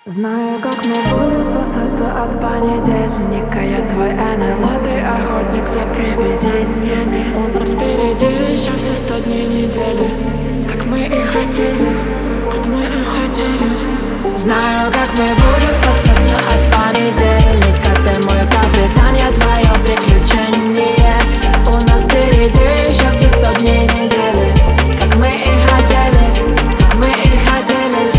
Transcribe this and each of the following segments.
Знаю, как мы будем спасаться от понедельника. Я твой НЛО, ты охотник за привидениями. У нас впереди еще все 100 дней недели, как мы и хотели, как мы и хотели. Знаю, как мы будем спасаться от понедельника. Ты мой капитан, я твое приключение. У нас впереди еще все 100 дней недели, как мы и хотели, как мы и хотели.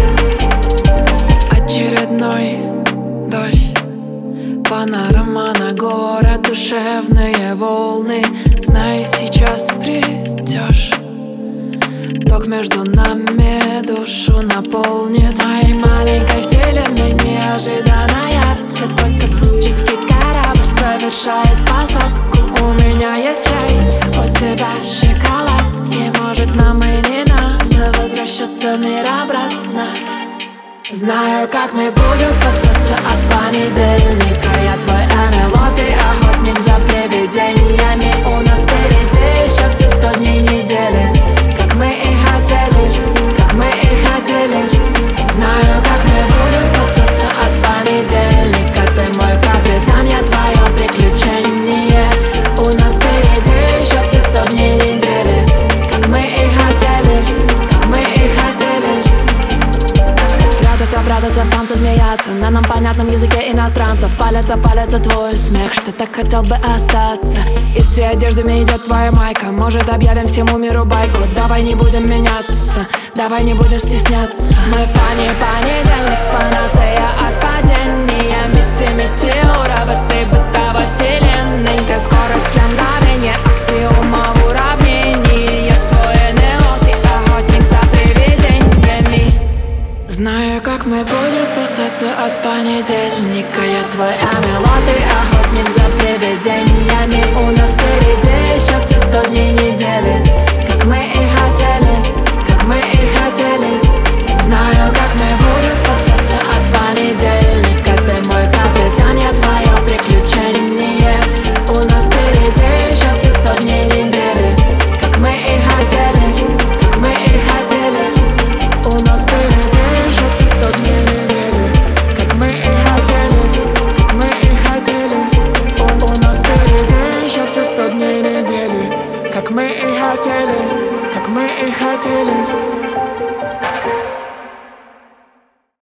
Очередной дождь, панорама на город, душевные волны. Знаю, сейчас придешь, ток между нами душу наполнит. Моей маленькой вселенной неожиданно ярко твой космический корабль совершает посадку. У меня есть чай, у тебя шоколадки. Может, нам и не надо возвращаться в мир обратно. Знаю, как мы будем спасаться от понедельника. Я твой НЛО, ты охотник за привидениями. У нас впереди еще все 100 дней недели, как мы и хотели, как мы и хотели. Знаю, как мы будем спасаться от понедельника. Ты мой капитан, я твое приключение. У нас впереди еще все 100 дней недели, как мы и хотели, как мы и хотели. Прятаться в танце, смеяться на нам понятном языке иностранцев. Палится твой смех, что так хотел бы остаться. Из всей одежды мне идет твоя майка. Может, объявим всему миру байку. Давай не будем меняться, давай не будем стесняться. Мы в понедельник, панацея от падения. Метеора в этой бытовой вселенной. Ты скорость в мгновение, аксиома в уравнении. Я твой НЛО, ты охотник за привидениями. Знаю, как мы будем спасаться от понедельника. Я твой НЛО, ты охотник за привидениями. У нас впереди еще все 100 дней недели, как мы и хотели, как мы и хотели. Знаю, как мы будем спасаться от понедельника. Ты мой капитан, я твое приключение. У нас впереди еще все 100 дней недели, как мы и хотели, как мы и хотели. У нас впереди еще все 100 дней недели, как мы и хотели, как мы и хотели. У нас впереди еще все 100 дней недели, как мы и хотели, как мы и хотели.